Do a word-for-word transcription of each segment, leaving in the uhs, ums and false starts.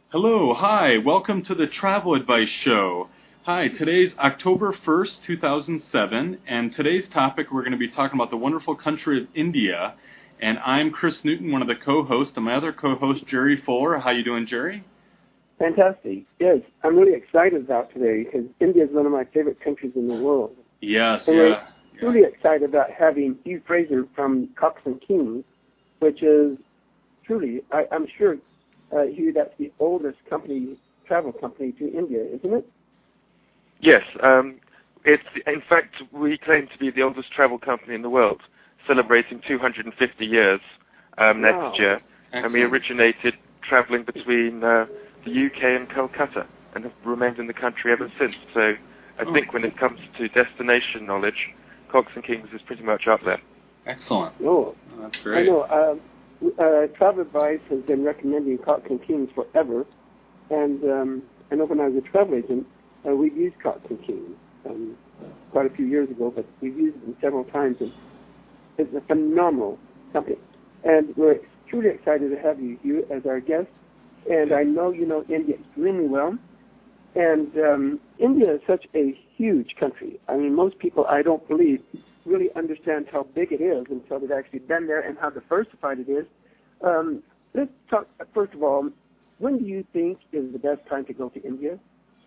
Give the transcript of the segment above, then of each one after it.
Hello, hi, welcome to the Travel Advice Show. Hi, today's October first, two thousand seven, and today's topic we're going to be talking about the wonderful country of India. And I'm Chris Newton, one of the co-hosts, and my other co-host, Jerry Fuller. How you doing, Jerry? Fantastic. Yes, I'm really excited about today because India is one of my favorite countries in the world. Yes, and yeah. we're yeah. really excited about having Hugh Fraser from Cox and Kings, which is truly, I, I'm sure, uh, Hugh, that's the oldest company, travel company to India, isn't it? Yes. Um, it's in fact, we claim to be the oldest travel company in the world, celebrating two hundred fifty years um, Wow. next year. Excellent. And we originated traveling between uh, the U K and Calcutta and have remained in the country ever since. So I oh. think when it comes to destination knowledge, Cox and Kings is pretty much up there. Excellent. Oh, oh that's great. I know. Uh, uh, Travel Advice has been recommending Cox and Kings forever. And um, I know when I was a travel agent, uh, we used Cox and Kings um, quite a few years ago, but we've used them several times. And it's a phenomenal company. And we're truly excited to have you, Hugh, as our guest. And I know you know India extremely well. And um, India is such a huge country. I mean, most people, I don't believe, really understand how big it is until they've actually been there and how diversified it is. Um, let's talk, first of all, when do you think is the best time to go to India?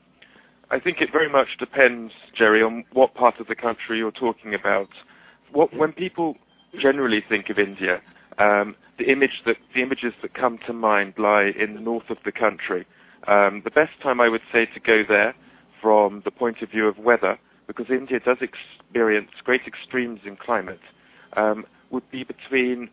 I think it very much depends, Jerry, on what part of the country you're talking about. What, when people generally think of India, um, the image that the images that come to mind lie in the north of the country. Um, the best time I would say to go there, from the point of view of weather, because India does experience great extremes in climate, um, would be between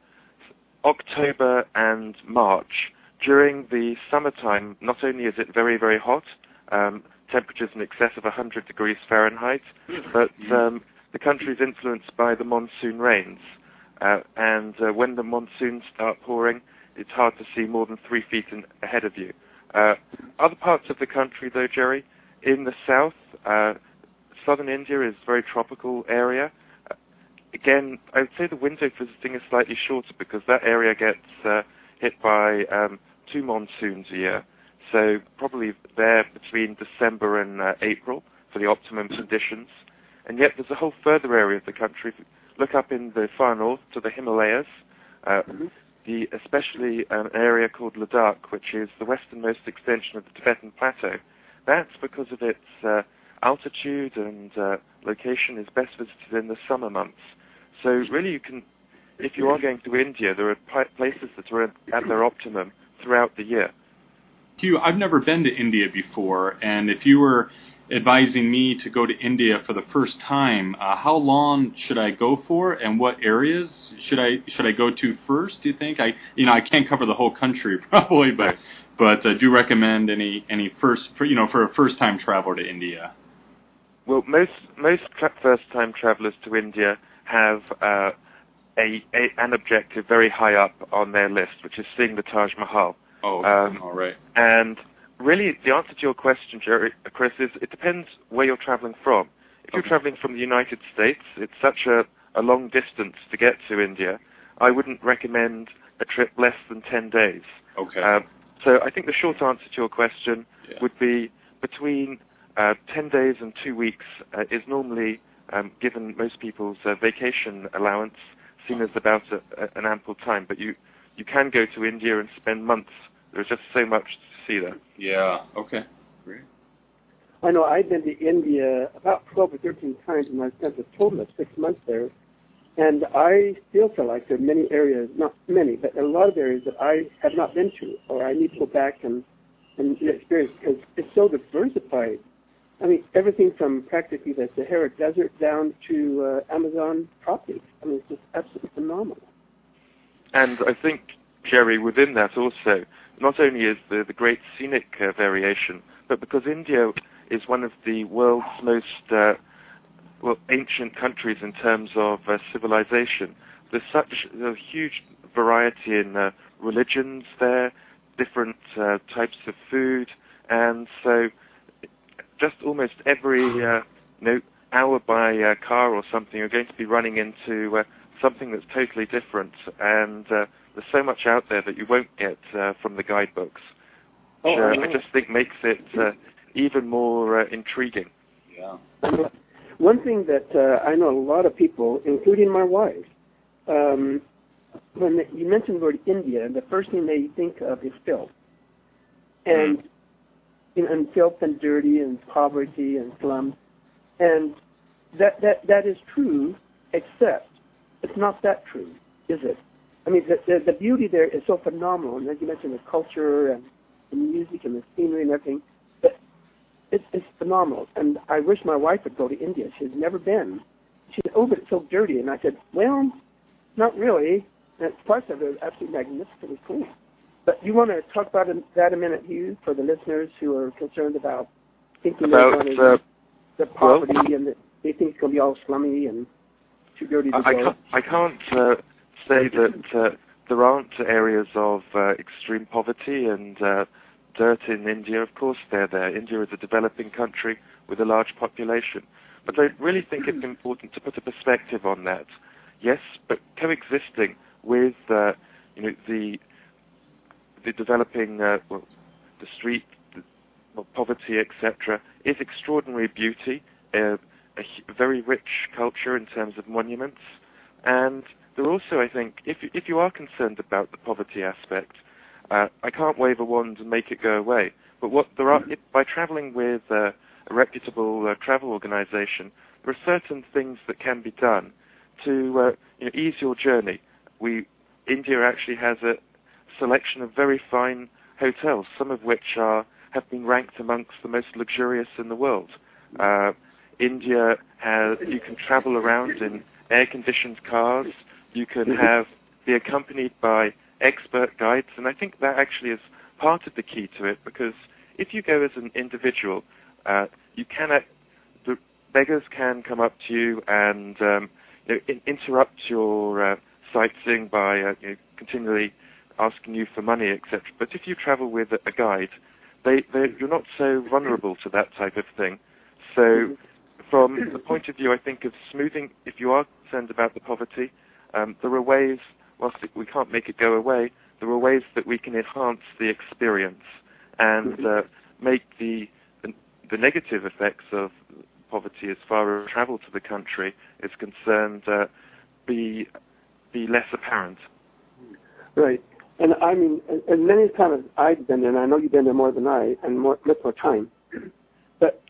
October and March. During the summertime, not only is it very, very hot, um, temperatures in excess of one hundred degrees Fahrenheit, but um, the country is influenced by the monsoon rains. Uh, and uh, when the monsoons start pouring, it's hard to see more than three feet in, ahead of you. Uh, other parts of the country, though, Jerry, in the south, uh, southern India is a very tropical area. Uh, again, I would say the window for visiting is slightly shorter because that area gets uh, hit by um, two monsoons a year. So probably there between December and uh, April for the optimum conditions. And yet there's a whole further area of the country. If you look up in the far north to the Himalayas, uh, mm-hmm. the especially an area called Ladakh, which is the westernmost extension of the Tibetan Plateau. That's because of its uh, altitude and uh, location is best visited in the summer months. So really you can, if you are going to India, there are places that are at their optimum throughout the year. Hugh, I've never been to India before, and if you were advising me to go to India for the first time, uh, how long should I go for, and what areas should I should I go to first? Do you think I you know I can't cover the whole country probably, but but uh, do recommend any any first for, you know for a first time traveler to India? Well, most most tra- first time travelers to India have uh, a, a an objective very high up on their list, which is seeing the Taj Mahal. Oh, um, all right. And really, the answer to your question, Jerry, Chris, is it depends where you're traveling from. If you're okay. traveling from the United States, it's such a, a long distance to get to India, I wouldn't recommend a trip less than ten days. Okay. Uh, so I think the short answer to your question yeah. would be between uh, ten days and two weeks uh, is normally, um, given most people's uh, vacation allowance, seen as about a, a, an ample time. But you, you can go to India and spend months. There's just so much to see there. Yeah, okay, great. I know I've been to India about twelve or thirteen times, and I spent a total of six months there. And I still feel like there are many areas, not many, but a lot of areas that I have not been to, or I need to go back and, and experience, because it's so diversified. I mean, everything from practically the Sahara Desert down to uh, Amazon tropics. I mean, it's just absolutely phenomenal. And I think, Jerry, within that also, not only is the, the great scenic uh, variation, but because India is one of the world's most uh, well ancient countries in terms of uh, civilization, there's such a huge variety in uh, religions there, different uh, types of food, and so just almost every uh, you know, hour by uh, car or something, you're going to be running into uh, something that's totally different, and uh, there's so much out there that you won't get uh, from the guidebooks. oh, uh, I, I just think makes it uh, even more uh, intriguing. Yeah. One thing that uh, I know a lot of people, including my wife, um, when you mention the word India, the first thing they think of is filth. And, mm. you know, and filth and dirty and poverty and slums. And that, that, that is true, except it's not that true, is it? I mean, the, the, the beauty there is so phenomenal. And as you mentioned, the culture and the music and the scenery and everything. But it's, it's phenomenal. And I wish my wife would go to India. She's never been. She said, oh, but it's so dirty. And I said, well, not really. And parts of it are absolutely magnificently clean. But you want to talk about that a minute, Hugh, for the listeners who are concerned about thinking about uh, the poverty well, and the, they think it's going to be all slummy and too dirty to I, go. I can't, I can't uh, say that uh, there aren't areas of uh, extreme poverty and uh, dirt in India. Of course they're there. India is a developing country with a large population. But I really think it's important to put a perspective on that. Yes, but coexisting with uh, you know, the the developing, uh, well, the street, the, well, poverty, et cetera, is extraordinary beauty, uh, a, a very rich culture in terms of monuments, and there also, I think, if if you are concerned about the poverty aspect, uh, I can't wave a wand and make it go away. But what there are, it, by traveling with uh, a reputable uh, travel organization, there are certain things that can be done to uh, you know, ease your journey. We India actually has a selection of very fine hotels, some of which are have been ranked amongst the most luxurious in the world. Uh, India has, you can travel around in air-conditioned cars. You can have be accompanied by expert guides, and I think that actually is part of the key to it, because if you go as an individual, uh, you cannot. The beggars can come up to you and um, you know, in, interrupt your uh, sightseeing by uh, you know, continually asking you for money, et cetera. But if you travel with a, a guide, they, they you're not so vulnerable to that type of thing. So, from the point of view, I think, of smoothing, if you are concerned about the poverty, um, there are ways, whilst we can't make it go away, there are ways that we can enhance the experience and uh, make the, the the negative effects of poverty as far as travel to the country is concerned uh, be be less apparent. Right. And I mean, as many times as I've been there, and I know you've been there more than I, and more, much more time, but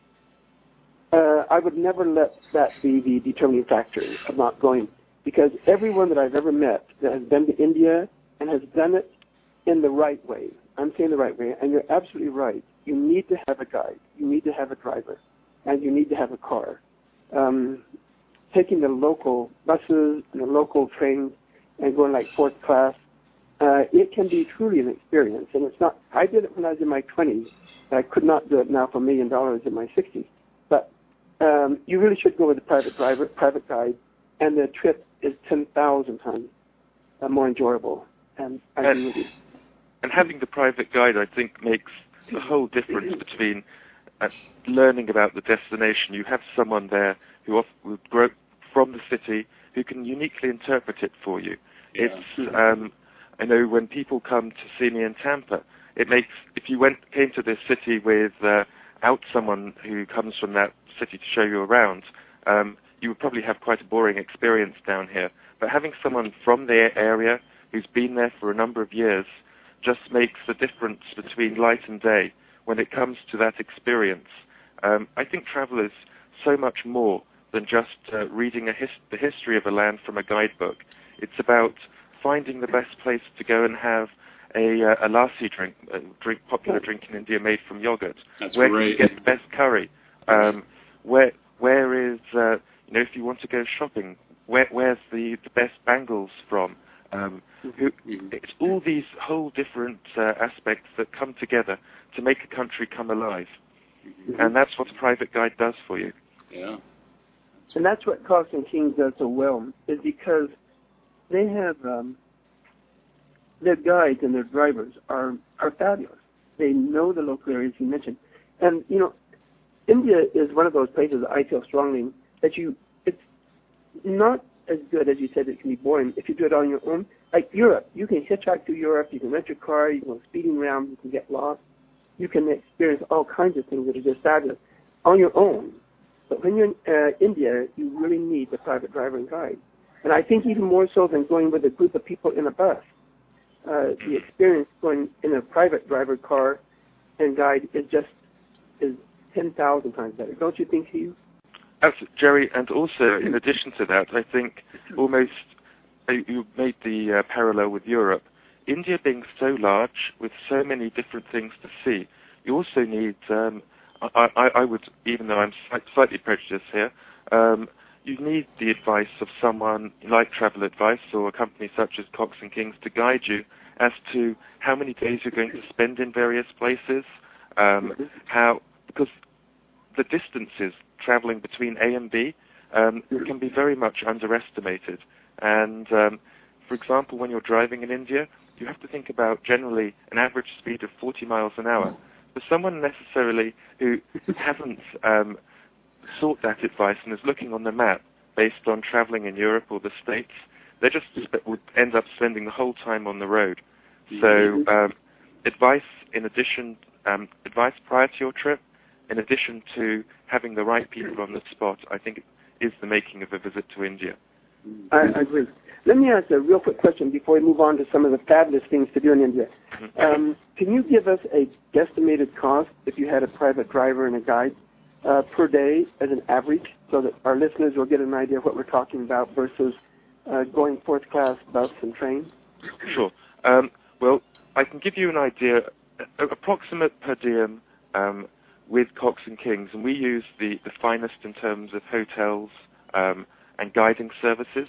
uh, I would never let that be the determining factor of not going, because everyone that I've ever met that has been to India and has done it in the right way, I'm saying the right way, and you're absolutely right, you need to have a guide, you need to have a driver, and you need to have a car. Um, taking the local buses and the local trains and going like fourth class, Uh, it can be truly an experience, and it's not. I did it when I was in my twenties. I could not do it now for a million dollars in my sixties. But um, you really should go with a private driver, private guide, and the trip is ten thousand times uh, more enjoyable. And I and, agree with you. And having the private guide, I think, makes the whole difference between uh, learning about the destination. You have someone there who off, will grow from the city who can uniquely interpret it for you. Yeah. It's um, I know when people come to see me in Tampa, it makes, if you went came to this city without uh, someone who comes from that city to show you around, um, you would probably have quite a boring experience down here. But having someone from the area who's been there for a number of years just makes the difference between light and day when it comes to that experience. Um, I think travel is so much more than just uh, reading a his- the history of a land from a guidebook. It's about finding the best place to go and have a, uh, a lassi drink, a drink, popular drink in India made from yogurt. That's where great. can you get the best curry? Um, where where is uh, you know, if you want to go shopping, where where's the, the best bangles from? Um, who, it's all these whole different uh, aspects that come together to make a country come alive, mm-hmm. and that's what a private guide does for you. Yeah, and that's what Cox and King does so well, is because they have um, their guides and their drivers are, are fabulous. They know the local areas you mentioned. And, you know, India is one of those places I feel strongly that you, it's not as good as you said it can be boring if you do it on your own. Like Europe, you can hitchhike through Europe, you can rent your car, you can go speeding around, you can get lost. you can experience all kinds of things that are just fabulous on your own. But when you're in uh, India, you really need the private driver and guide. And I think even more so than going with a group of people in a bus, uh, the experience going in a private driver car and guide is just is ten thousand times better. Don't you think, Hugh? Absolutely, Jerry. And also, in addition to that, I think almost uh, you made the uh, parallel with Europe. India being so large with so many different things to see, you also need, um, I, I, I would, even though I'm slightly prejudiced here, um, you need the advice of someone like Travel Advice or a company such as Cox and Kings to guide you as to how many days you're going to spend in various places, um, how, because the distances traveling between A and B um, can be very much underestimated. And, um, for example, when you're driving in India, you have to think about generally an average speed of forty miles an hour. For someone necessarily who hasn't um, sought that advice and is looking on the map based on traveling in Europe or the States, they just would end up spending the whole time on the road. So um, advice in addition, um, advice prior to your trip, in addition to having the right people on the spot, I think is the making of a visit to India. I, I agree. Let me ask a real quick question before we move on to some of the fabulous things to do in India. Mm-hmm. Um, can you give us a guesstimated cost if you had a private driver and a guide uh, per day as an average, so that our listeners will get an idea of what we're talking about versus uh, going fourth class bus and train? Sure. Um, well, I can give you an idea, uh, approximate per diem um, with Cox and Kings, and we use the, the finest in terms of hotels um, and guiding services.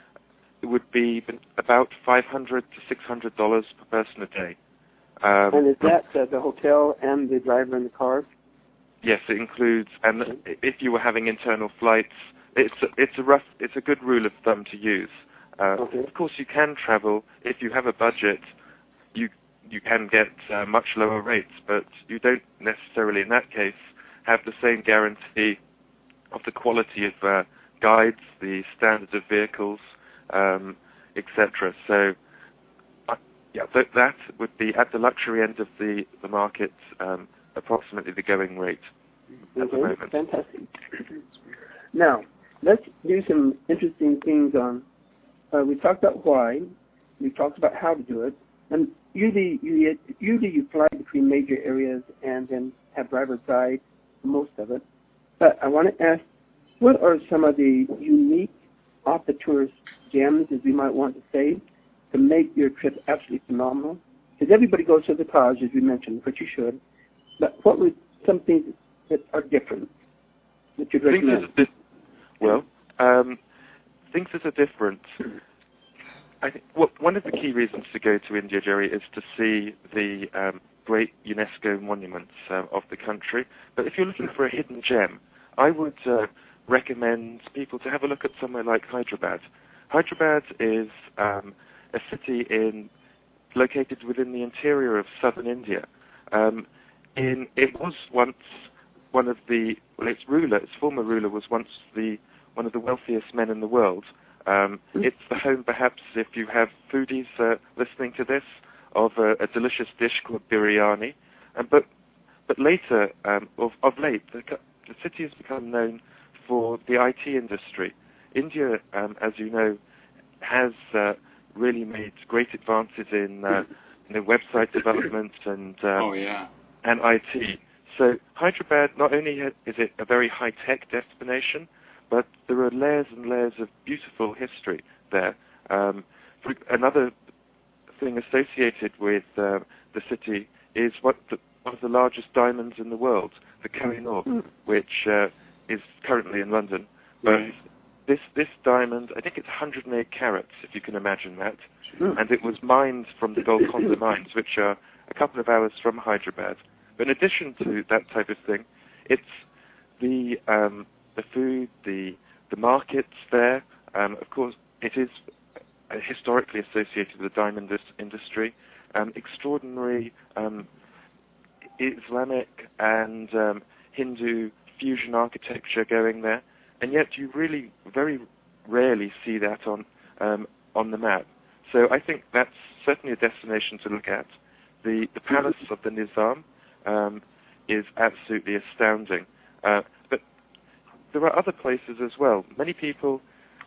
It would be about five hundred to six hundred dollars per person a day. Um, and is that uh, the hotel and the driver and the car? Yes, it includes. And if you were having internal flights, it's a, it's a rough, it's a good rule of thumb to use. Uh, okay. Of course, you can travel if you have a budget. You you can get uh, much lower rates, but you don't necessarily, in that case, have the same guarantee of the quality of uh, guides, the standards of vehicles, um, et cetera. So, uh, yeah, th- that would be at the luxury end of the the market, um, approximately the going rate at okay. the moment. Fantastic. Now, let's do some interesting things on. Uh, we talked about why. We talked about how to do it. And usually, you, usually you fly between major areas and then have driver guide for most of it. But I want to ask, what are some of the unique off-the-tour gems, as we might want to say, to make your trip absolutely phenomenal? Because everybody goes to the Taj, as we mentioned, which you should. But what were some things that are different that you'd recommend? Things that are, well, um, things that are different. I think well, one of the key reasons to go to India, Jerry, is to see the um, great UNESCO monuments uh, of the country. But if you're looking for a hidden gem, I would uh, recommend people to have a look at somewhere like Hyderabad. Hyderabad is um, a city in located within the interior of southern India. Um, in it was once one of the well, its ruler, its former ruler, was once the one of the wealthiest men in the world. Um, it's the home, perhaps, if you have foodies uh, listening to this, of a, a delicious dish called biryani. Um, but but later, um, of, of late, the, the city has become known for the I T industry. India, um, as you know, has uh, really made great advances in, uh, in the website development and um, oh, yeah. and I T. So Hyderabad, not only is it a very high-tech destination, but there are layers and layers of beautiful history there. Um, for another thing associated with uh, the city is what the, one of the largest diamonds in the world, the Kohinoor, which uh, is currently in London. But right. this this diamond, I think it's one hundred eight carats, if you can imagine that, and it was mined from the Golconda mines, which are a couple of hours from Hyderabad. But in addition to that type of thing, it's the um, the food, the the markets there. Um, of course, it is uh, historically associated with the diamond industry. Um, extraordinary um, Islamic and um, Hindu fusion architecture going there, and yet you really very rarely see that on um, on the map. So I think that's certainly a destination to look at. The the palace of the Nizam, um, is absolutely astounding. Uh, but there are other places as well. Many people,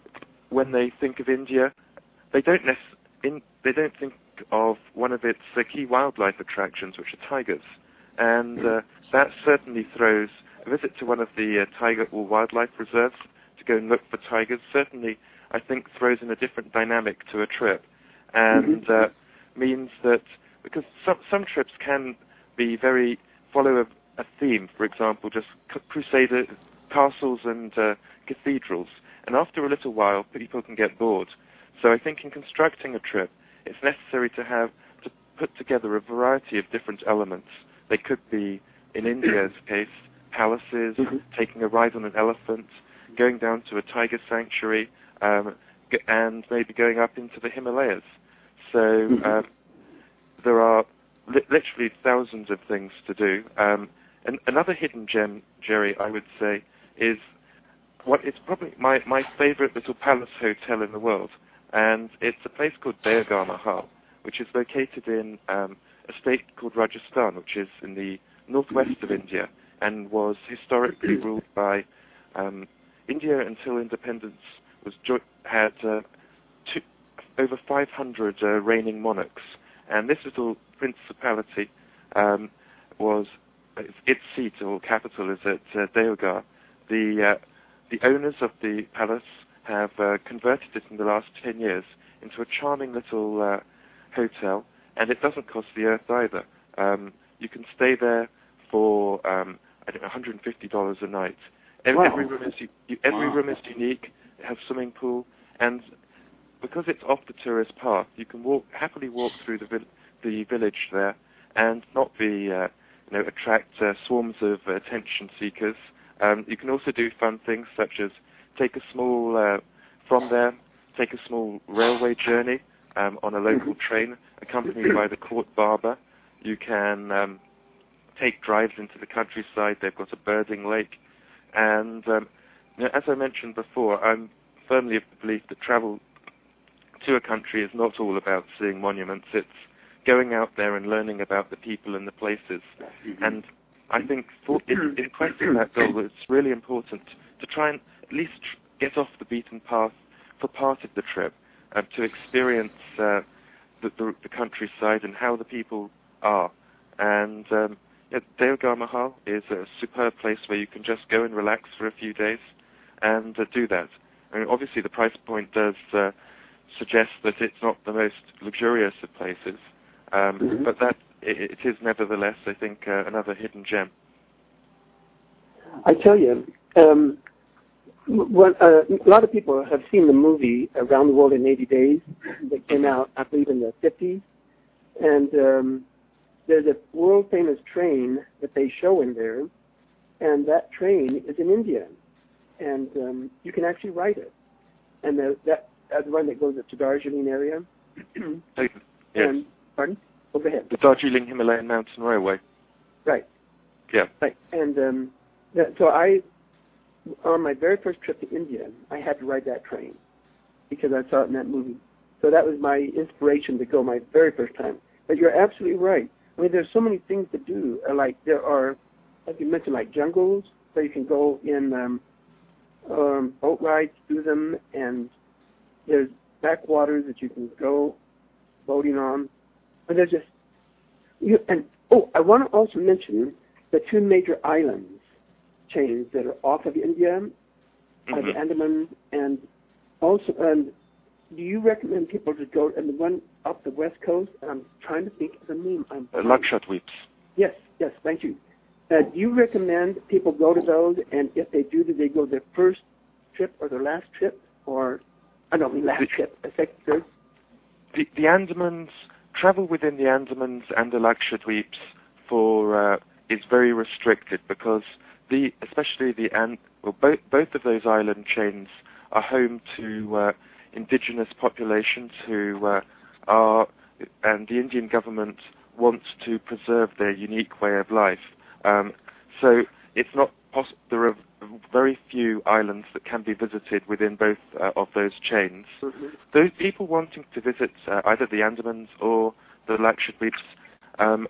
when they think of India, they don't nec- in, they don't think of one of its uh, key wildlife attractions, which are tigers, and uh, that certainly throws a visit to one of the uh, tiger or wildlife reserves to go and look for tigers. Certainly, I think throws in a different dynamic to a trip, and uh, means that because some some trips can be very follow a, a theme. For example, just crusader castles and uh, cathedrals, and after a little while, people can get bored. So I think in constructing a trip, it's necessary to have to put together a variety of different elements. They could be, in India's case, palaces, mm-hmm. taking a ride on an elephant, going down to a tiger sanctuary, um, g- and maybe going up into the Himalayas. So mm-hmm. uh, there are li- literally thousands of things to do. Um, and another hidden gem, Jerry, I would say, is what it's probably my, my favorite little palace hotel in the world. And it's a place called Deogar Mahal, which is located in um, a state called Rajasthan, which is in the northwest of India, and was historically ruled by um, India until independence was jo- had uh, two, over five hundred uh, reigning monarchs. And this little principality um, was its seat or capital is at uh, Deogar. The uh, the owners of the palace have uh, converted it in the last ten years into a charming little uh, hotel, and it doesn't cost the earth either. Um, you can stay there for um, I don't know, one hundred fifty dollars a night. Every, wow. every room is u- every wow. room is unique. It has swimming pool, and because it's off the tourist path, you can walk happily walk through the vi- the village there, and not be uh, you know attract uh, swarms of uh, attention seekers. Um, you can also do fun things such as take a small, uh, from there, take a small railway journey um, on a local train accompanied by the court barber. You can um, take drives into the countryside. They've got a birding lake. And um, you know, as I mentioned before, I'm firmly of the belief that travel to a country is not all about seeing monuments. It's going out there and learning about the people and the places. And I think for, in, in quest of that goal, it's really important to try and at least get off the beaten path for part of the trip, uh, to experience uh, the, the, the countryside and how the people are. And um, yeah, Deogar Mahal is a superb place where you can just go and relax for a few days and uh, do that. I mean, obviously, the price point does uh, suggest that it's not the most luxurious of places, um, mm-hmm. but that it, it is nevertheless, I think, uh, another hidden gem. I tell you, um, what, uh, a lot of people have seen the movie Around the World in eighty days that came out, I believe, in the fifties. And um, there's a world-famous train that they show in there, and that train is in India. And um, you can actually ride it. And the, that, that's the one that goes up to Darjeeling area. Yes. And, pardon? Oh, go ahead. The Darjeeling Himalayan Mountain Railway. Right. Yeah. Right. And um, that, so I, on my very first trip to India, I had to ride that train because I saw it in that movie. So that was my inspiration to go my very first time. But you're absolutely right. I mean, there's so many things to do. Uh, like there are, like you mentioned, like jungles where you can go in um, um, boat rides through them, and there's backwaters that you can go boating on. And there's just, you, and oh, I want to also mention the two major islands chains that are off of India, mm-hmm. are the Andaman, and also, and do you recommend people to go, and the one up the west coast, I'm trying to think of the name. I'm uh, Lakshadweeps. Yes, yes, thank you. Uh, do you recommend people go to those, and if they do, do they go their first trip or their last trip, or, I don't mean last the, trip, a second, third? The, the Andamans, travel within the Andamans and the Lakshadweeps for, uh, is very restricted because the, especially the, and well, both, both of those island chains are home to uh, indigenous populations who uh, are, and the Indian government wants to preserve their unique way of life. Um, so it's not possible. There are very few islands that can be visited within both uh, of those chains. Mm-hmm. Those people wanting to visit uh, either the Andamans or the Lakshadweeps um,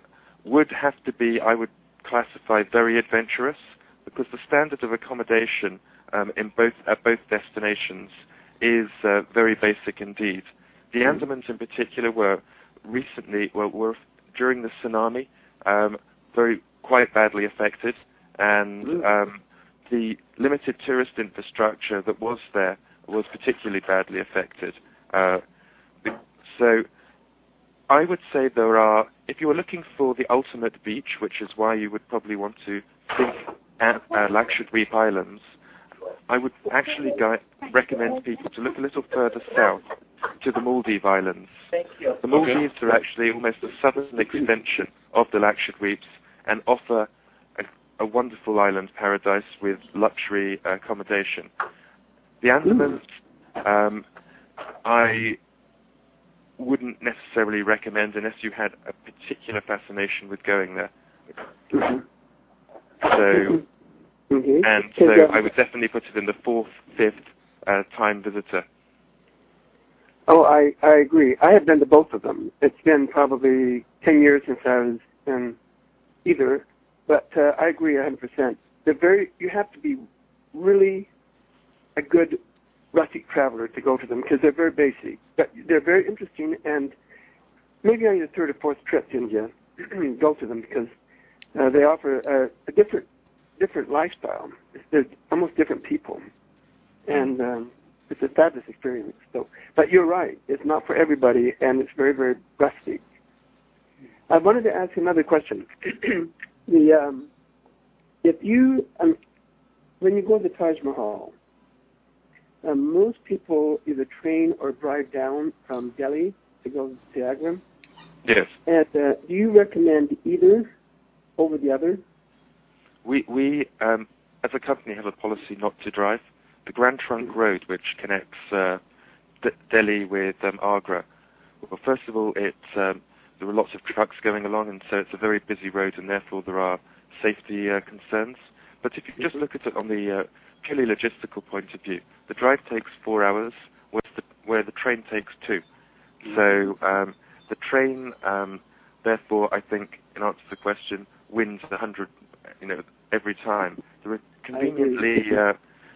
would have to be, I would classify, very adventurous, because the standard of accommodation um, in both at both destinations is uh, very basic indeed. The Andamans in particular were recently, well, were during the tsunami, um, very quite badly affected, and um, the limited tourist infrastructure that was there was particularly badly affected. Uh, so I would say there are, if you were looking for the ultimate beach, which is why you would probably want to think at uh, Lakshadweep Islands, I would actually guide, recommend people to look a little further south to the Maldive Islands. The Maldives okay. are actually almost a southern extension of the Lakshadweeps and offer a, a wonderful island paradise with luxury uh, accommodation. The Andamans, um, I wouldn't necessarily recommend unless you had a particular fascination with going there. Mm-hmm. So, mm-hmm. and so I would definitely put it in the fourth, fifth uh, time visitor. Oh, I, I agree. I have been to both of them. It's been probably ten years since I was in either, but uh, I agree one hundred percent. They're very, you have to be really a good rustic traveler to go to them because they're very basic. But they're very interesting, and maybe on your third or fourth trip to India, go to them because uh, they offer a, a different different lifestyle. They're almost different people, and um, it's a fabulous experience. So, but you're right; it's not for everybody, and it's very, very rustic. I wanted to ask another question. the um, if you um, when you go to the Taj Mahal, um, most people either train or drive down from Delhi to go to Agra. Yes. And uh, do you recommend either over the other? We we um, as a company have a policy not to drive. The Grand Trunk Road, which connects uh, D- Delhi with um, Agra. Well, first of all, it's um, there are lots of trucks going along, and so it's a very busy road, and therefore there are safety uh, concerns. But if you just look at it on the uh, purely logistical point of view, the drive takes four hours, where the, where the train takes two. So um, the train, um, therefore, I think, in answer to the question, wins the hundred, you know, every time. There are conveniently uh,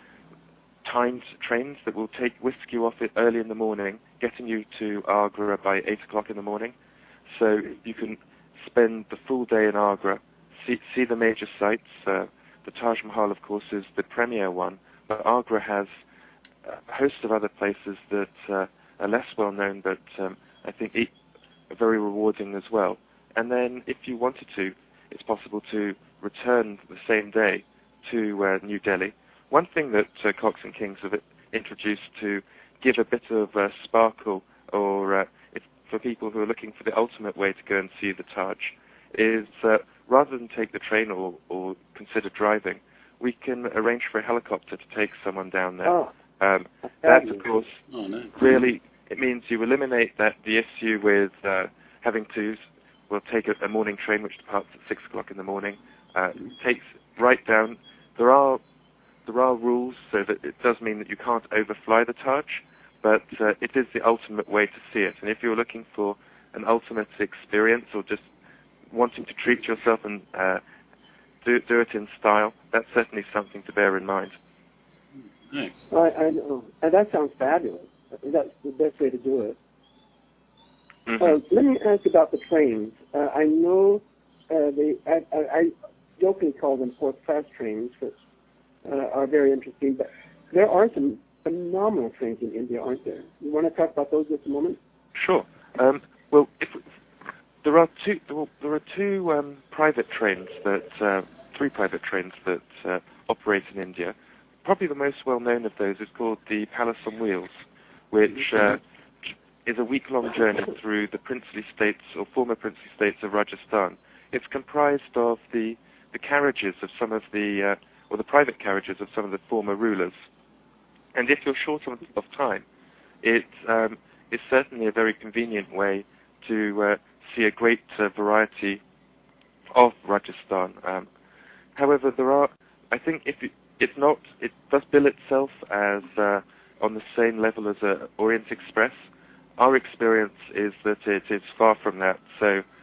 timed trains that will take whisk you off it early in the morning, getting you to Agra by eight o'clock in the morning. So you can spend the full day in Agra, see, see the major sites. Uh, the Taj Mahal, of course, is the premier one, but Agra has a host of other places that uh, are less well known, but um, I think e- are very rewarding as well. And then, if you wanted to, it's possible to return the same day to uh, New Delhi. One thing that uh, Cox and Kings have introduced to give a bit of uh, sparkle, or uh, if, for people who are looking for the ultimate way to go and see the Taj, is uh, rather than take the train or, or consider driving, we can arrange for a helicopter to take someone down there. Oh, um, that, of course, oh, nice. really, it means you eliminate that the issue with uh, having to, well, take a, a morning train which departs at six o'clock in the morning. Uh, takes right down. There are there are rules, so that it does mean that you can't overfly the Taj, but uh, it is the ultimate way to see it. And if you're looking for an ultimate experience, or just wanting to treat yourself and uh, do, do it in style, that's certainly something to bear in mind. Nice. I, I know. And that sounds fabulous. That's the best way to do it. Mm-hmm. Uh, let me ask about the trains. Uh, I know uh, they, I, I, I jokingly call them fourth-class trains, which uh, are very interesting, but there are some phenomenal trains in India, aren't there? You want to talk about those just a moment? Sure. Um, well, if There are two. There are two um, private trains that, uh, three private trains that uh, operate in India. Probably the most well-known of those is called the Palace on Wheels, which uh, is a week-long journey through the princely states or former princely states of Rajasthan. It's comprised of the the carriages of some of the, uh, or the private carriages of some of the former rulers. And if you're short of, of time, it um, is certainly a very convenient way to uh, see a great uh, variety of Rajasthan. Um, however, there are, I think, if it, it's not, it does bill itself as uh, on the same level as uh, Orient Express. Our experience is that it is far from that. So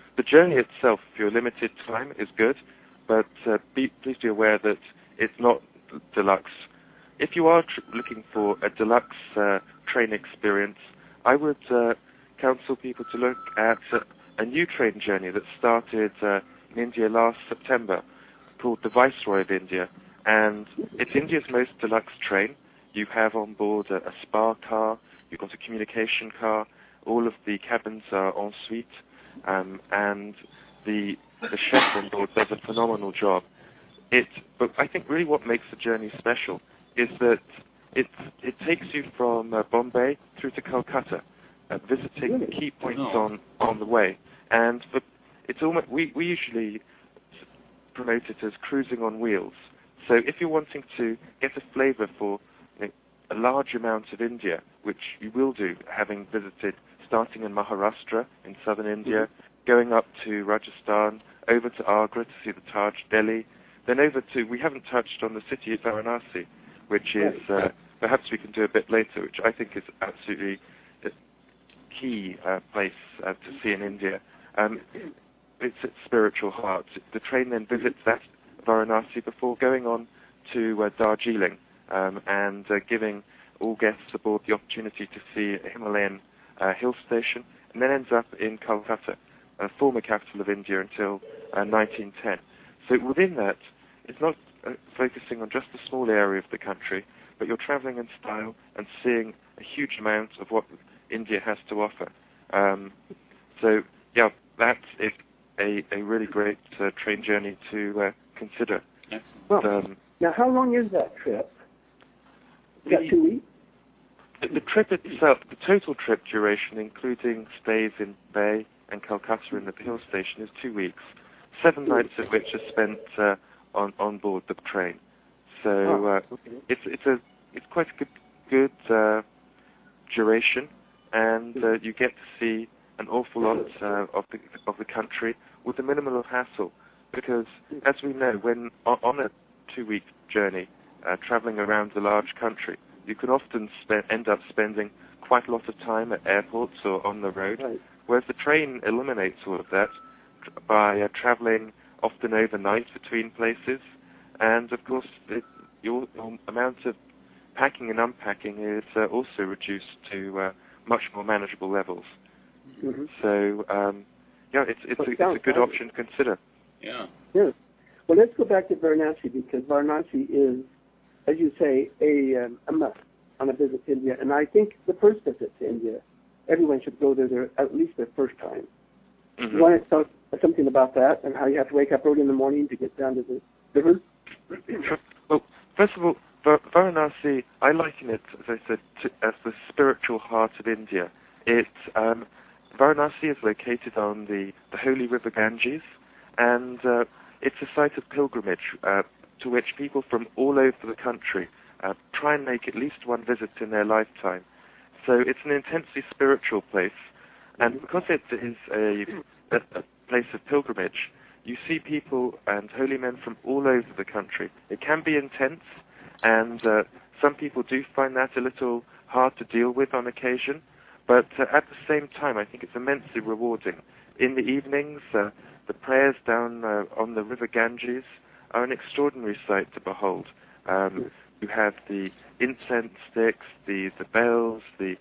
the journey itself, if you're limited time, is good, but uh, be, please be aware that it's not deluxe. If you are tr- looking for a deluxe uh, train experience, I would uh, counsel people to look at uh, a new train journey that started uh, in India last September, called the Viceroy of India, and it's India's most deluxe train. You have on board a, a spa car, you've got a communication car, all of the cabins are en suite, um, and the the chef on board does a phenomenal job. It, but I think really what makes the journey special is that it it takes you from uh, Bombay through to Calcutta, uh, visiting the key points Oh. on, on the way. And but it's almost we, we usually promote it as cruising on wheels. So if you're wanting to get a flavour for you know, a large amount of India, which you will do, having visited, starting in Maharashtra in southern India, mm-hmm. going up to Rajasthan, over to Agra to see the Taj, Delhi, then over to, we haven't touched on the city of Varanasi, which is, uh, perhaps we can do a bit later, which I think is absolutely a key uh, place uh, to see in India. Um, it's its spiritual heart. The train then visits that Varanasi before going on to uh, Darjeeling um, and uh, giving all guests aboard the opportunity to see a Himalayan uh, hill station, and then ends up in Calcutta, a former capital of India until uh, nineteen ten. So within that, it's not uh, focusing on just a small area of the country, but you're traveling in style and seeing a huge amount of what India has to offer. Um, so, yeah, that's it, a, a really great uh, train journey to uh, consider. Excellent. Well, Um, now, how long is that trip? Is that the, two weeks? the, the trip itself, the total trip duration, including stays in Bay and Calcutta in the hill station, is two weeks. Seven nights of which are spent uh, on on board the train. So uh, it's it's a it's quite a good good uh, duration, and uh, you get to see an awful lot uh, of the of the country with a minimum of hassle. Because as we know, when on, on a two-week journey, uh, traveling around a large country, you can often spend, end up spending quite a lot of time at airports or on the road. Right. Whereas the train eliminates all of that by uh, traveling often overnight between places, and of course it, your, your amount of packing and unpacking is uh, also reduced to uh, much more manageable levels. Mm-hmm. So um, yeah, it's it's, Well, a, it it's a good sounds option to consider. Yeah. Yes. Well, let's go back to Varanasi, because Varanasi is, as you say, a, um, a must on a visit to India. And I think the first visit to India, everyone should go there, there at least their first time. Mm-hmm. You want to talk something about that and how you have to wake up early in the morning to get down to the river? Well, first of all, Var- Varanasi, I liken it, as I said, to, as the spiritual heart of India. It, um, Varanasi is located on the, the holy river Ganges, and uh, it's a site of pilgrimage uh, to which people from all over the country uh, try and make at least one visit in their lifetime. So it's an intensely spiritual place, and because it is a, a, a place of pilgrimage, you see people and holy men from all over the country. It can be intense, and uh, some people do find that a little hard to deal with on occasion, but uh, at the same time, I think it's immensely rewarding. In the evenings, uh, the prayers down uh, on the river Ganges are an extraordinary sight to behold. Um, you have the incense sticks, the, the bells, the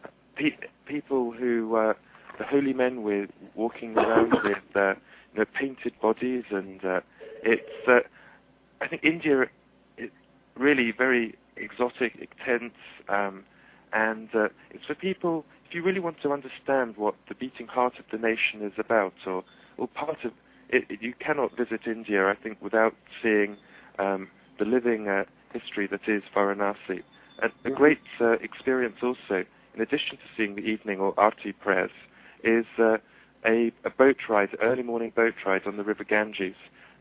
pe- people who, uh, the holy men with walking around with uh, you know, painted bodies, and uh, it's, uh, I think India is really very exotic, intense, um, and uh, it's for people, if you really want to understand what the beating heart of the nation is about, or, or part of it, you cannot visit India, I think, without seeing um, the living uh, history that is Varanasi. And a great uh, experience also, in addition to seeing the evening or Aarti prayers, is uh, a, a boat ride, early morning boat ride on the river Ganges,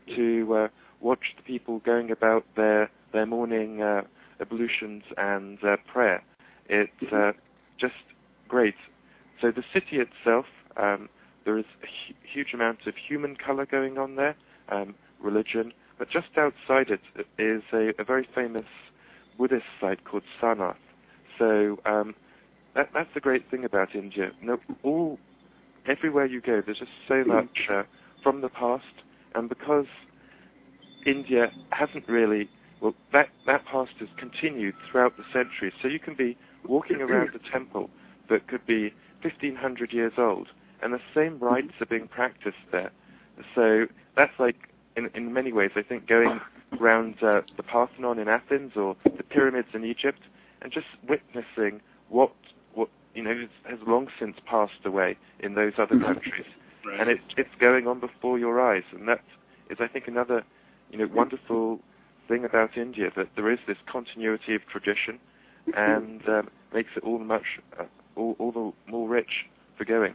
to uh, watch the people going about their, their morning uh, ablutions and uh, prayer. It's uh, just great. So the city itself, um, there is a hu- huge amount of human color going on there, um, religion, but just outside it is a, a very famous Buddhist site called Sarnath. So um, that, that's the great thing about India. No, all everywhere you go, there's just so much uh, from the past, and because India hasn't really, well, that, that past has continued throughout the centuries, so you can be walking around a temple that could be fifteen hundred years old, and the same rites are being practiced there. So that's like, in, in many ways, I think, going around uh, the Parthenon in Athens or the pyramids in Egypt, and just witnessing what, what you know, has long since passed away in those other countries. Right. And it, it's going on before your eyes, and that is, I think, another, you know, wonderful thing about India, that there is this continuity of tradition, and um, makes it all much, uh, all, all the more rich for going.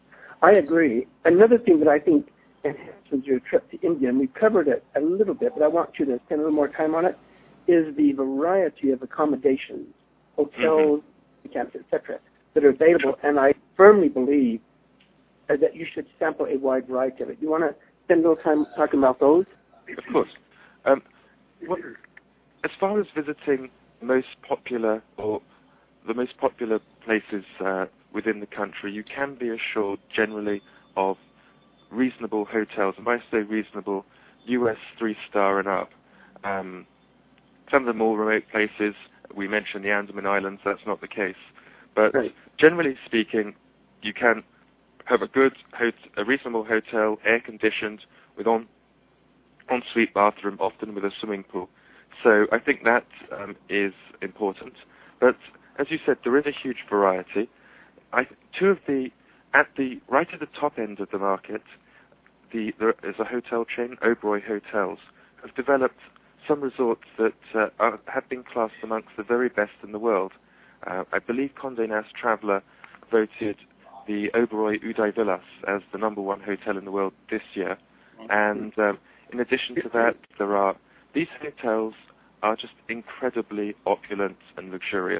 I agree. Another thing that I think enhances your trip to India, and we've covered it a little bit, but I want you to spend a little more time on it, is the variety of accommodations, hotels, mm-hmm. camps, et cetera, that are available. And I firmly believe uh, that you should sample a wide variety of it. You want to spend a little time talking about those? Of course. Um, well, as far as visiting most popular or the most popular places uh, within the country, you can be assured generally of reasonable hotels. And when I say reasonable, U S three-star and up. Um, some of the more remote places, we mentioned the Andaman Islands, that's not the case. But right. generally speaking, you can have a good, hot- a reasonable hotel, air-conditioned, with on, en-suite bathroom, often with a swimming pool. So I think that um, is important. But as you said, there is a huge variety. I, two of the, at the, right at the top end of the market, the, there is a hotel chain, Oberoi Hotels, have developed some resorts that uh, are, have been classed amongst the very best in the world. Uh, I believe Condé Nast Traveller voted the Oberoi Uday Villas as the number one hotel in the world this year. And um, in addition to that, there are, these hotels are just incredibly opulent and luxurious.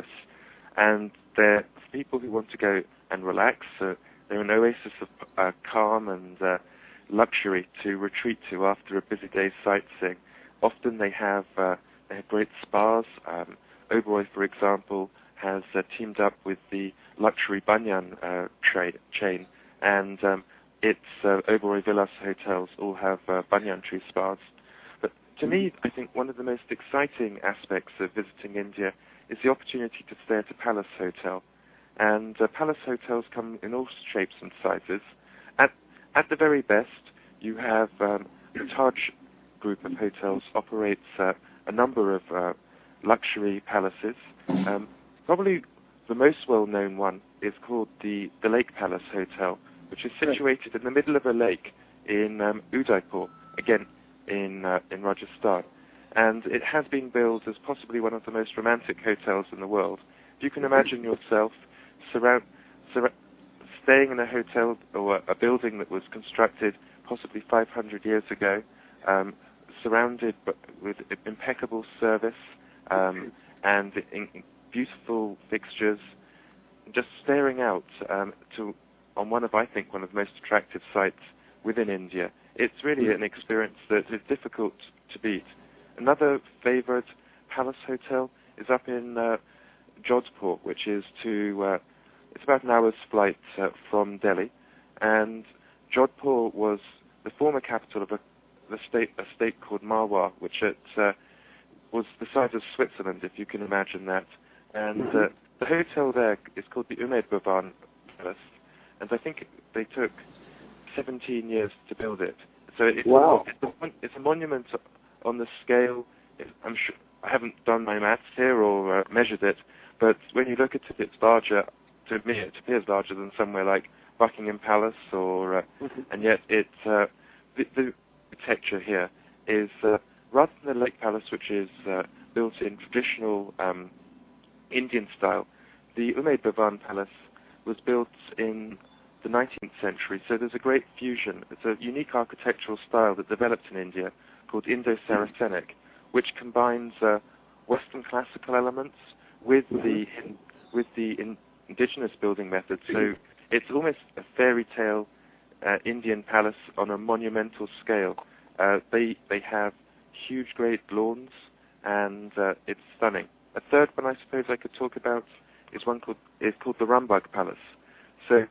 And they're for people who want to go and relax. Uh, they're an oasis of uh, calm and uh, luxury to retreat to after a busy day's sightseeing. Often they have uh, they have great spas. Um, Oberoi, for example, has uh, teamed up with the luxury Banyan uh, tra- chain, and um, its uh, Oberoi Villas hotels all have uh, banyan tree spas. But to me, I think one of the most exciting aspects of visiting India is the opportunity to stay at a palace hotel. And uh, palace hotels come in all shapes and sizes. At at the very best, you have um, the Taj group of hotels operates uh, a number of uh, luxury palaces. Um, probably the most well-known one is called the, the Lake Palace Hotel, which is situated in the middle of a lake in um, Udaipur, again in uh, in Rajasthan. And it has been billed as possibly one of the most romantic hotels in the world. You can imagine yourself surround, sur- staying in a hotel or a building that was constructed possibly five hundred years ago, um, surrounded with impeccable service um, and in beautiful fixtures, just staring out um, to on one of, I think, one of the most attractive sites within India. It's really an experience that is difficult to beat. Another favorite palace hotel is up in uh, Jodhpur, which is to, uh, it's about an hour's flight uh, from Delhi. And Jodhpur was the former capital of a, the state, a state called Marwar, which it, uh, was the size of Switzerland, if you can imagine that. And uh, the hotel there is called the Umaid Bhavan Palace. And I think they took seventeen years to build it. So it's, wow. a, it's, a, it's a monument on the scale. I'm sure I haven't done my maths here or uh, measured it, but when you look at it, it's larger. To me, it appears larger than somewhere like Buckingham Palace, or uh, mm-hmm. and yet it uh, the, the architecture here is uh, rather than the Lake Palace, which is uh, built in traditional um, Indian style. The Umaid Bhavan Palace was built in the nineteenth century, so there's a great fusion. It's a unique architectural style that developed in India called Indo-Saracenic, which combines uh, Western classical elements with the with the in, indigenous building methods. So it's almost a fairy tale uh, Indian palace on a monumental scale. Uh, they they have huge, great lawns, and uh, it's stunning. A third one, I suppose, I could talk about is one called is called the Rambagh Palace. So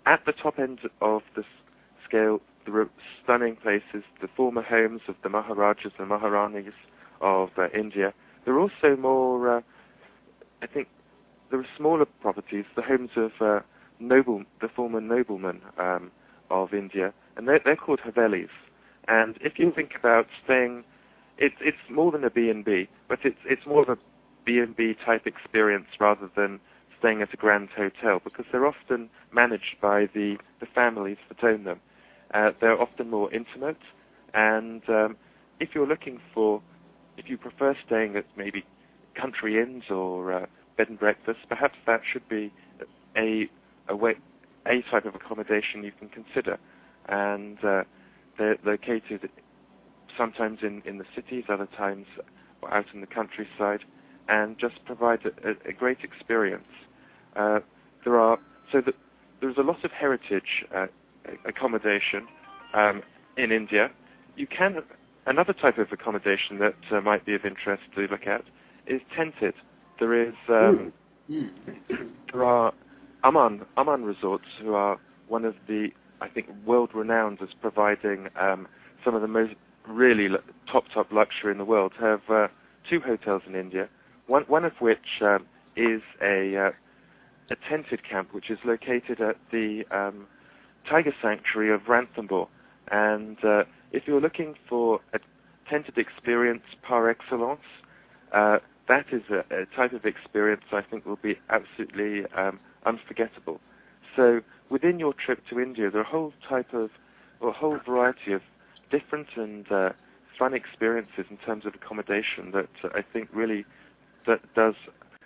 at the top end of the s- scale, there are stunning places, the former homes of the Maharajas and Maharanis of uh, India. There are also more, uh, I think, there are smaller properties, the homes of uh, noble, the former noblemen um, of India, and they're, they're called Havelis. And if you think about staying, it's it's more than a B and B, but it's it's more of a B and B type experience rather than staying at a grand hotel, because they're often managed by the, the families that own them. Uh, they're often more intimate, and um, if you're looking for, if you prefer staying at maybe country inns or uh, bed and breakfast, perhaps that should be a a, way, a type of accommodation you can consider. And uh, they're located sometimes in, in the cities, other times out in the countryside, and just provide a, a, a great experience. Uh, there are so that there's a lot of heritage uh, accommodation um, in India. You can another type of accommodation that uh, might be of interest to look at is tented. There is um, Mm. there are Aman Aman Resorts, who are one of the, I think, world renowned as providing um, some of the most really top top luxury in the world. Have uh, two hotels in India, one one of which um, is a uh, a tented camp, which is located at the um, Tiger Sanctuary of Ranthambore. And uh, if you're looking for a tented experience par excellence, uh, that is a, a type of experience I think will be absolutely um, unforgettable. So within your trip to India, there are a whole type of, or a whole variety of different and uh, fun experiences in terms of accommodation that uh, I think really that does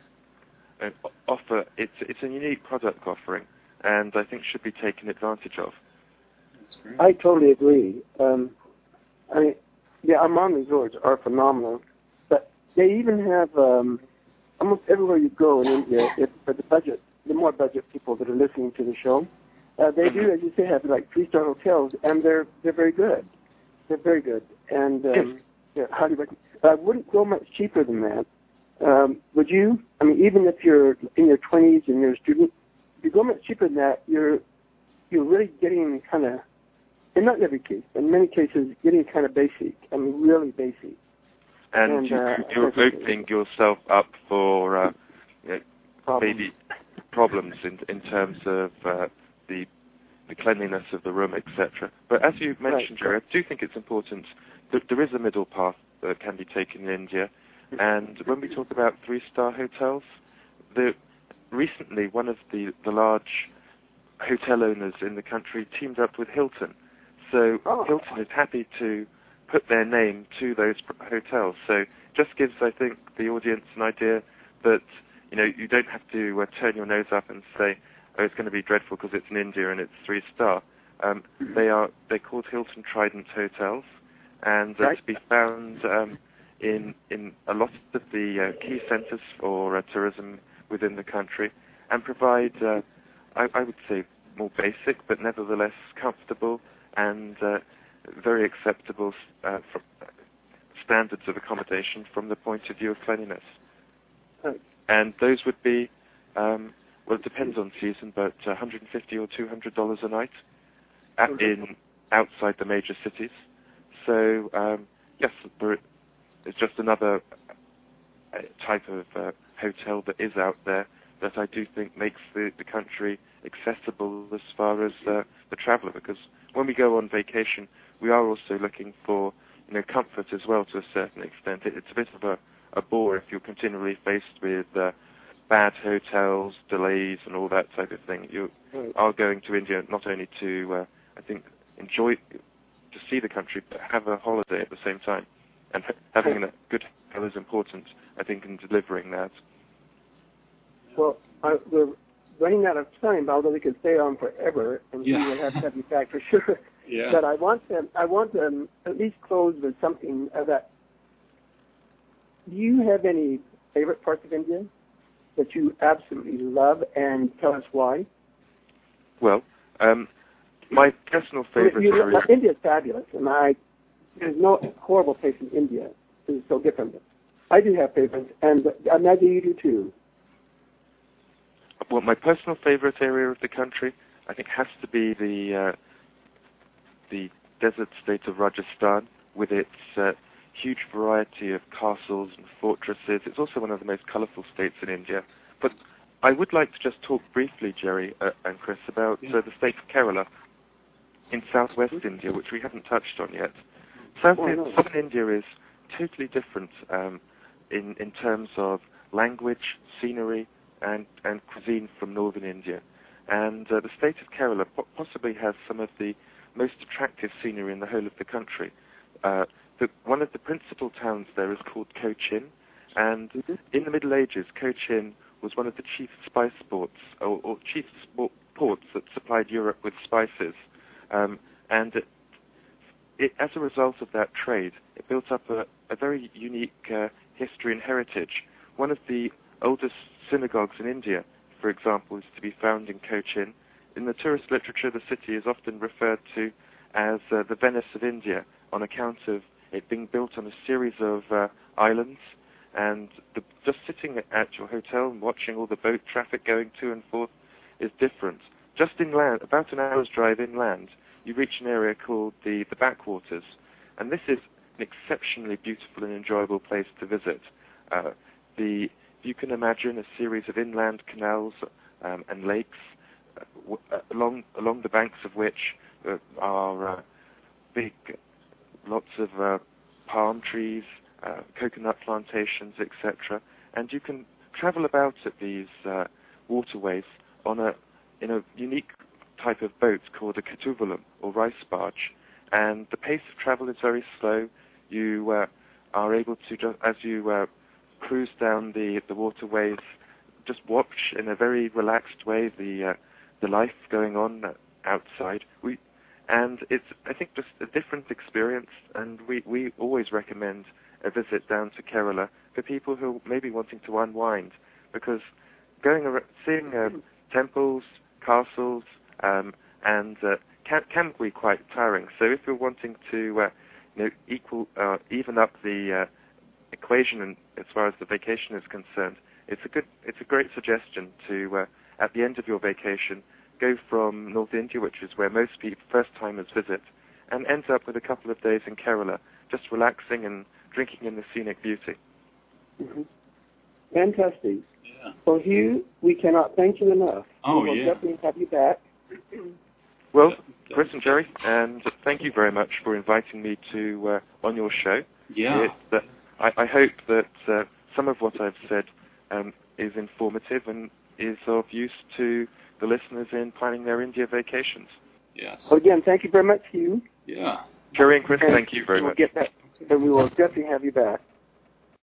uh, offer. It's it's a unique product offering, and I think should be taken advantage of. That's great. I totally agree. Um, I mean, the Amman resorts are phenomenal, but they even have um, almost everywhere you go in India, if, for the budget, the more budget people that are listening to the show, uh, they do, as you say, have like three-star hotels, and they're they're very good. They're very good, and um, yeah, highly recommend. I wouldn't go much cheaper than that. Um, would you? I mean, even if you're in your twenties and you're a student, if you go much cheaper than that, you're you're really getting kind of, and not in every case, but in many cases, getting kind of basic. I mean, really basic. And, And, you, uh, you're opening yourself up for uh, you know, Problems. maybe problems in in terms of uh, the the cleanliness of the room, et cetera. But as you mentioned, Right. Jerry, I do think it's important that there is a middle path that can be taken in India. And when we talk about three-star hotels, the recently one of the, the large hotel owners in the country teamed up with Hilton. So Oh. Hilton is happy to put their name to those pr- hotels. So just gives, I think, the audience an idea that, you know, you don't have to uh, turn your nose up and say, oh, it's going to be dreadful because it's in India and it's three-star. Um, they are, they're called Hilton Trident Hotels, and uh, Right. to be found um, in in a lot of the uh, key centres for uh, tourism within the country, and provide, uh, I, I would say, more basic but nevertheless comfortable and uh, very acceptable uh, from, uh, standards of accommodation from the point of view of cleanliness. Right. And those would be, um, well, it depends on season, but uh, one hundred fifty or two hundred dollars a night at, in outside the major cities. So um, yes, there, it's just another uh, type of uh, hotel that is out there that I do think makes the, the country accessible as far as uh, the traveller. Because when we go on vacation, we are also looking for, you know, comfort as well to a certain extent. It, it's a bit of a, a bore if you're continually faced with uh, bad hotels, delays, and all that type of thing. You Right. are going to India not only to, uh, I think, enjoy, to see the country, but have a holiday at the same time. And ha- having a good hotel is important, I think, in delivering that. Well, I, we're running out of time, although we could stay on forever, and Yeah. we will have to have you back for sure. Yeah. But I want to, I want to um, at least close with something uh, that. Do you have any favorite parts of India that you absolutely love, and tell us why? Well, um, my personal favorite You, you, area... uh, India is fabulous, and I there's no horrible place in India. It's so different. I do have favorites, and I imagine you do too. Well, my personal favorite area of the country, I think has to be the uh, the desert state of Rajasthan, with its uh, huge variety of castles and fortresses. It's also one of the most colourful states in India. But I would like to just talk briefly, Jerry uh, and Chris, about uh, the state of Kerala in southwest India, which we haven't touched on yet. South Oh, no. Southern India is totally different um, in, in terms of language, scenery, and, and cuisine from northern India. And uh, the state of Kerala po- possibly has some of the most attractive scenery in the whole of the country. Uh, the, one of the principal towns there is called Cochin, and Mm-hmm. in the Middle Ages, Cochin was one of the chief spice ports, or, or chief sport, ports that supplied Europe with spices. Um, and it, it, as a result of that trade, it built up a, a very unique uh, history and heritage. One of the oldest synagogues in India, for example, is to be found in Cochin. In the tourist literature, the city is often referred to as uh, the Venice of India, on account of it being built on a series of uh, islands, and the, just sitting at your hotel and watching all the boat traffic going to and forth is different. Just inland, about an hour's drive inland, you reach an area called the, the Backwaters, and this is an exceptionally beautiful and enjoyable place to visit. Uh, the, you can imagine a series of inland canals um, and lakes, uh, w- uh, along along the banks of which uh, are uh, big, lots of uh, palm trees, uh, coconut plantations, et cetera. And you can travel about at these uh, waterways on a in a unique type of boat called a ketuvalam, or rice barge. And the pace of travel is very slow. You uh, are able to, just, as you uh, cruise down the, the waterways, just watch in a very relaxed way the uh, the life going on outside. We and it's, I think, just a different experience, and we, we always recommend a visit down to Kerala for people who may be wanting to unwind, because going around, seeing uh, temples, castles, um, and uh, can, can be quite tiring. So if you're wanting to uh, you know, equal, uh, even up the uh, equation in, as far as the vacation is concerned, it's a good, it's a great suggestion to, uh, at the end of your vacation, go from North India, which is where most people, first-timers visit, and end up with a couple of days in Kerala, just relaxing and drinking in the scenic beauty. Mm-hmm. Fantastic. Yeah. Well, Hugh, we cannot thank you enough. Oh, we will yeah. definitely have you back. Well, Chris and Jerry, and thank you very much for inviting me to uh, on your show. Yeah. It, uh, I, I hope that uh, some of what I've said um, is informative and is of use to the listeners in planning their India vacations. Yes. Well, again, thank you very much, Hugh. Yeah. Jerry and Chris, And thank you very we'll much. Get back, and we will definitely have you back.